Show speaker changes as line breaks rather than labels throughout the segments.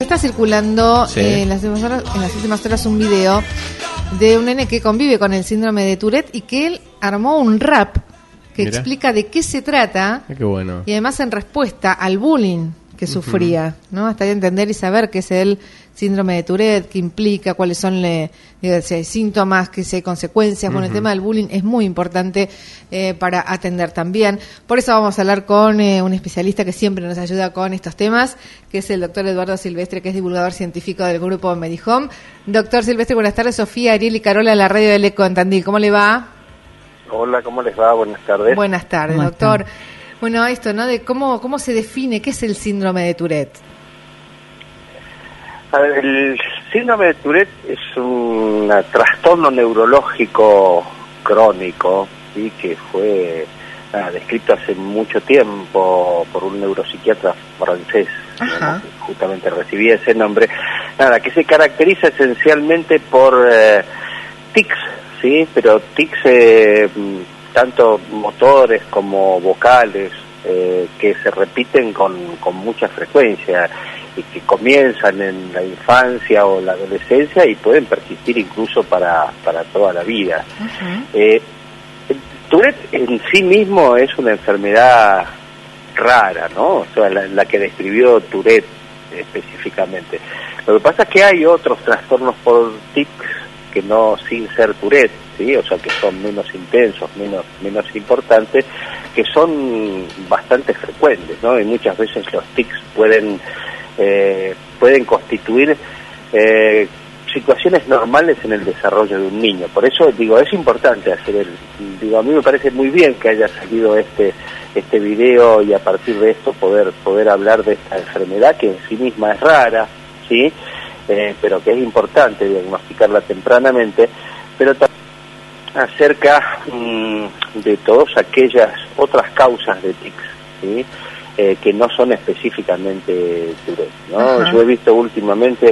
está circulando
Sí.
en las últimas horas un video de un nene que convive con el síndrome de Tourette y que él armó un rap que
Mira.
explica de qué se trata
Qué bueno.
y además en respuesta al bullying que sufría, ¿no? Hasta de entender y saber qué es el síndrome de Tourette, qué implica, cuáles son si hay síntomas, si hay consecuencias. Bueno, el tema del bullying es muy importante para atender también. Por eso vamos a hablar con un especialista que siempre nos ayuda con estos temas, que es el doctor Eduardo Silvestre, que es divulgador científico del grupo Medihome. Doctor Silvestre, buenas tardes. Sofía, Ariel y Carola, la radio del Eco en Tandil. ¿Cómo le va?
Hola, ¿cómo les va? Buenas tardes.
Buenas tardes,
¿Cómo
doctor. Bueno, esto, ¿no? De cómo se define, ¿qué es el síndrome de Tourette?
A ver, el síndrome de Tourette es un trastorno neurológico crónico, ¿sí? Que fue descrito hace mucho tiempo por un neuropsiquiatra francés,
Ajá.
que justamente recibía ese nombre, que se caracteriza esencialmente por tics, ¿sí? Pero tics tanto motores como vocales, que se repiten con mucha frecuencia y que comienzan en la infancia o la adolescencia y pueden persistir incluso para toda la vida.
Uh-huh.
Tourette en sí mismo es una enfermedad rara, ¿no? O sea, la que describió Tourette específicamente. Lo que pasa es que hay otros trastornos por tics que no, sin ser Tourette, ¿sí? O sea, que son menos intensos, menos importantes, que son bastante frecuentes, ¿no? Y muchas veces los tics pueden constituir situaciones normales en el desarrollo de un niño. Por eso, digo, es importante hacer a mí me parece muy bien que haya salido este video y a partir de esto poder hablar de esta enfermedad que en sí misma es rara, ¿sí? Pero que es importante diagnosticarla tempranamente, pero también acerca de todas aquellas otras causas de tics, ¿sí? Que no son específicamente Tourette, ¿no?
Ajá.
Yo he visto últimamente,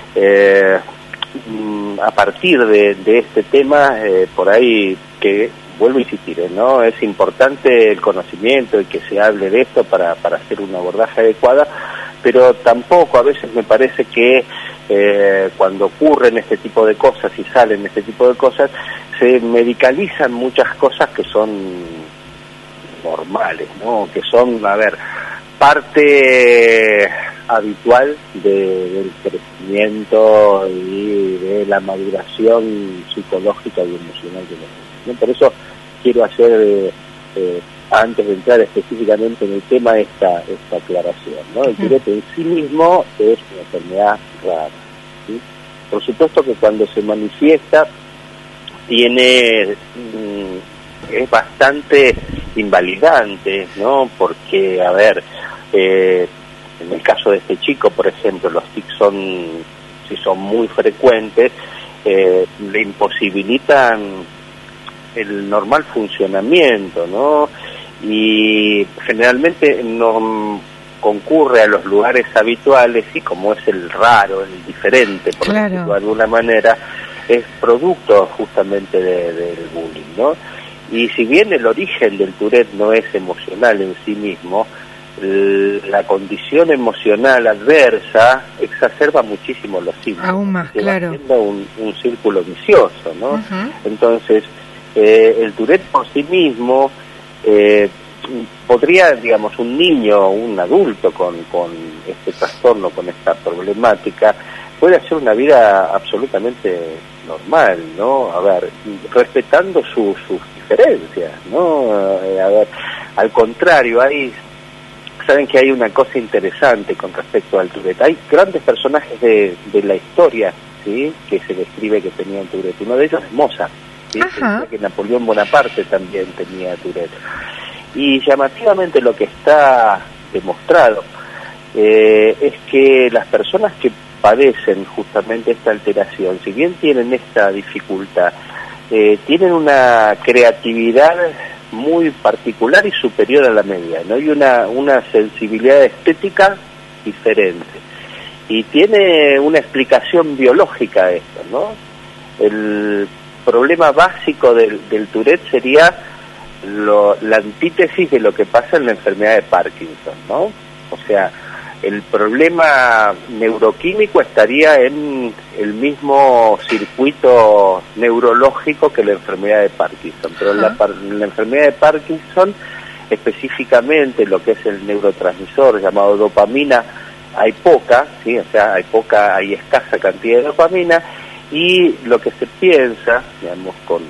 a partir de este tema, por ahí que, vuelvo a insistir, ¿no? Es importante el conocimiento y que se hable de esto para hacer un abordaje adecuado, pero tampoco a veces me parece que cuando ocurren este tipo de cosas y salen este tipo de cosas, se medicalizan muchas cosas que son normales, ¿no? Que son, parte habitual del crecimiento y de la maduración psicológica y emocional de los niños, ¿no? Por eso quiero hacer, antes de entrar específicamente en el tema, esta aclaración, ¿no? El Tourette en sí mismo es una enfermedad rara, ¿sí? Por supuesto que cuando se manifiesta es bastante invalidante, ¿no? Porque, en el caso de este chico, por ejemplo, los tics si son muy frecuentes, le imposibilitan el normal funcionamiento, ¿no? Y generalmente no concurre a los lugares habituales y como es el raro, el diferente, por decirlo de alguna manera, es producto justamente del bullying, ¿no? Y si bien el origen del Tourette no es emocional en sí mismo, la condición emocional adversa exacerba muchísimo los síntomas.
Aún más, claro.
Va siendo un círculo vicioso, ¿no?
Uh-huh.
Entonces, el Tourette por sí mismo podría, digamos, un niño o un adulto con este trastorno, con esta problemática, puede hacer una vida absolutamente normal, ¿no? Respetando sus diferencias, ¿no? Al contrario, saben que hay una cosa interesante con respecto al Tourette. Hay grandes personajes de la historia, ¿sí? Que se describe que tenían Tourette. Uno de ellos es Mozart, ¿sí? Que Napoleón Bonaparte también tenía Tourette. Y llamativamente lo que está demostrado es que las personas que padecen justamente esta alteración, si bien tienen esta dificultad, tienen una creatividad muy particular y superior a la media, ¿no? Y una sensibilidad estética diferente. Y tiene una explicación biológica a esto, ¿no? El problema básico del Tourette sería la antítesis de lo que pasa en la enfermedad de Parkinson, ¿no? O sea, el problema neuroquímico estaría en el mismo circuito neurológico que la enfermedad de Parkinson, pero la enfermedad de Parkinson, específicamente lo que es el neurotransmisor llamado dopamina, hay poca, ¿sí? O sea, hay escasa cantidad de dopamina, y lo que se piensa, digamos, con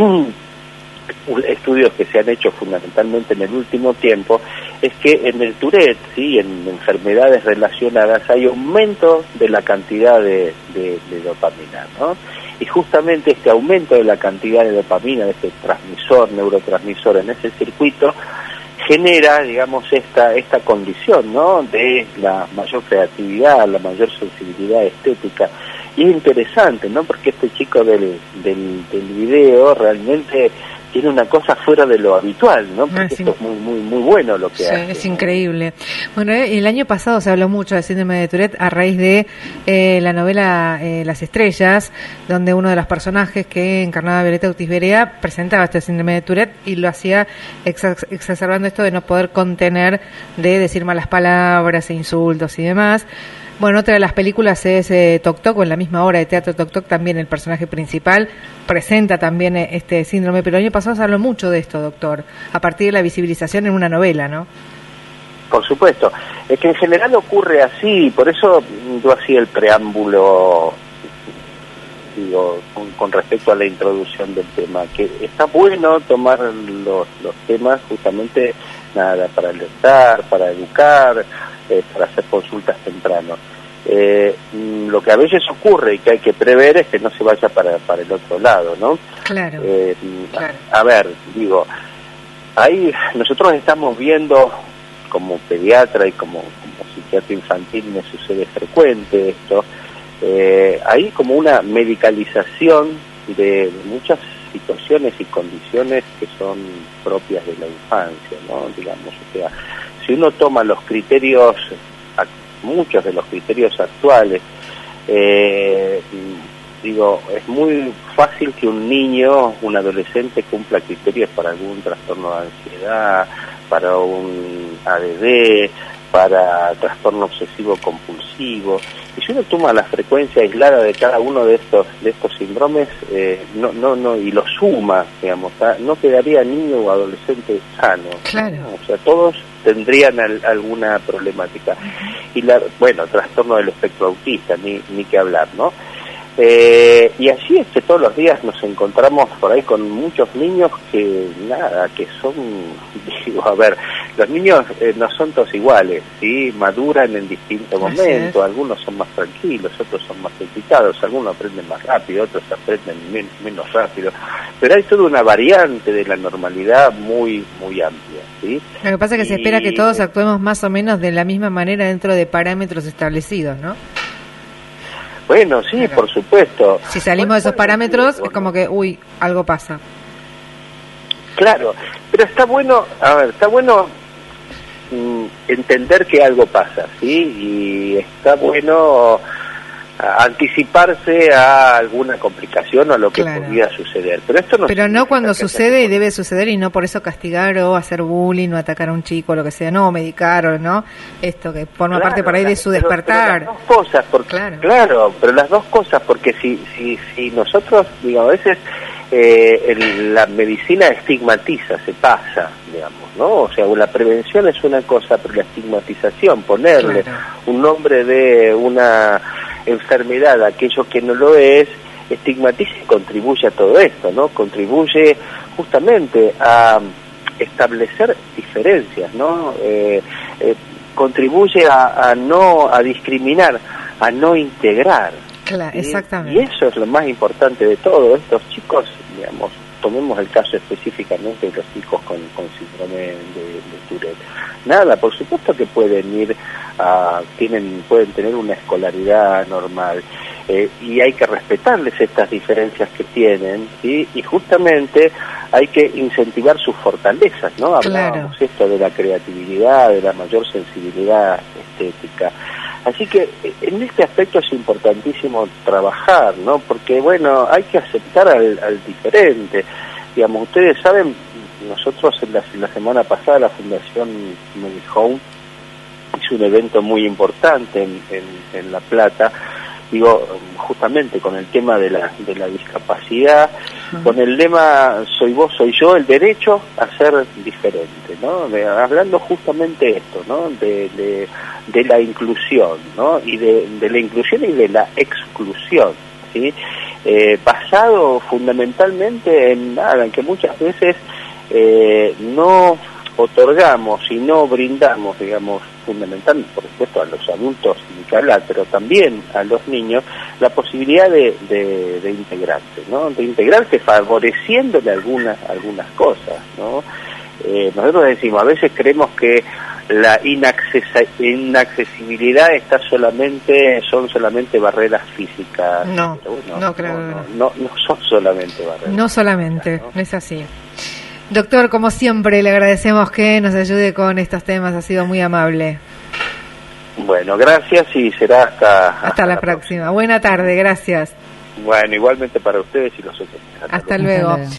estudios que se han hecho fundamentalmente en el último tiempo, es que en el Tourette, ¿sí?, en enfermedades relacionadas, hay aumento de la cantidad de dopamina, ¿no? Y justamente este aumento de la cantidad de dopamina, de este neurotransmisor en ese circuito, genera, digamos, esta condición, ¿no?, de la mayor creatividad, la mayor sensibilidad estética. Y es interesante, ¿no?, porque este chico del video realmente tiene una cosa fuera de lo habitual, ¿no? Porque esto es muy bueno lo que hace.
Es increíble. Bueno, el año pasado se habló mucho del síndrome de Tourette a raíz de la novela Las Estrellas, donde uno de los personajes que encarnaba a Violeta Ortiz Berea presentaba este síndrome de Tourette y lo hacía exacerbando esto de no poder contener, de decir malas palabras e insultos y demás. Bueno, otra de las películas es Toc Toc, o en la misma obra de teatro Toc Toc también el personaje principal presenta también este síndrome, pero el año pasado se habló mucho de esto, doctor, a partir de la visibilización en una novela, ¿no?
Por supuesto, es que en general ocurre así, por eso yo hacía el preámbulo, digo, con respecto a la introducción del tema, que está bueno tomar los temas justamente, nada, para alertar, para educar, para hacer consultas temprano. Lo que a veces ocurre y que hay que prever es que no se vaya para el otro lado, ¿no?
Claro. Claro.
A ver, digo, ahí nosotros estamos viendo, como pediatra y como psiquiatra infantil me sucede frecuente esto, hay como una medicalización de muchas situaciones y condiciones que son propias de la infancia, ¿no? Digamos, o sea, si uno toma los criterios, muchos de los criterios actuales, digo, es muy fácil que un niño, un adolescente cumpla criterios para algún trastorno de ansiedad, para un ADD, para trastorno obsesivo compulsivo. Y si uno toma la frecuencia aislada de cada uno de estos síndromes, no y lo suma, digamos, no quedaría niño o adolescente sano.
Claro.
¿No? O sea, todos tendrían alguna problemática. Y trastorno del espectro autista, ni que hablar, ¿no? Y así es que todos los días nos encontramos por ahí con muchos niños que son, digo, a ver, los niños no son todos iguales, ¿sí? Maduran en distintos momentos, algunos son más tranquilos, otros son más excitados, algunos aprenden más rápido, otros aprenden menos rápido, pero hay toda una variante de la normalidad muy amplia, ¿sí?
Lo que pasa es que se espera que todos actuemos más o menos de la misma manera dentro de parámetros establecidos, ¿no?
Bueno, sí, claro. Por supuesto.
Si salimos de esos parámetros, es como que, algo pasa.
Claro, pero está bueno entender que algo pasa, ¿sí? Y está bueno anticiparse a alguna complicación o a lo que podría suceder. Pero no cuando
sucede y debe suceder, y no por eso castigar o hacer bullying o atacar a un chico o lo que sea, no, medicar o no, esto que forma parte por ahí de su despertar.
Pero las dos cosas, pero las dos cosas, porque si nosotros, digo, a veces la medicina estigmatiza, se pasa, digamos, ¿no? O sea, la prevención es una cosa, pero la estigmatización, ponerle un nombre de una enfermedad a aquello que no lo es, estigmatiza y contribuye a todo esto, ¿no? Contribuye justamente a establecer diferencias, ¿no? Contribuye a discriminar, a no integrar.
Claro, exactamente.
Y eso es lo más importante de todo. Estos chicos, digamos, tomemos el caso específicamente de los chicos con síndrome de Tourette. Nada, por supuesto que pueden tener una escolaridad normal, y hay que respetarles estas diferencias que tienen, ¿sí? Y justamente hay que incentivar sus fortalezas, ¿no? Hablábamos esto de la creatividad, de la mayor sensibilidad estética. Así que en este aspecto es importantísimo trabajar, ¿no? Porque, hay que aceptar al diferente. Digamos, ustedes saben, nosotros en la semana pasada la Fundación Medihome hizo un evento muy importante en La Plata, digo, justamente con el tema de la discapacidad, con el lema "soy vos, soy yo", el derecho a ser diferente, ¿no? Hablando justamente esto, ¿no? De la inclusión, ¿no? Y de la inclusión y de la exclusión, ¿sí? Basado fundamentalmente en nada, en que muchas veces no otorgamos y no brindamos, digamos, fundamentalmente, por supuesto, a los adultos, ni que hablar, pero también a los niños, la posibilidad de integrarse, ¿no? De integrarse favoreciéndole algunas cosas, ¿no? Nosotros decimos, a veces creemos que la inaccesibilidad son solamente barreras físicas.
No,
pero bueno,
no, claro.
No son solamente barreras.
No solamente,
¿no?
no es así. Doctor, como siempre, le agradecemos que nos ayude con estos temas, ha sido muy amable.
Bueno, gracias y será hasta
la próxima. Buena tarde, gracias.
Bueno, igualmente para ustedes y los otros.
Hasta luego.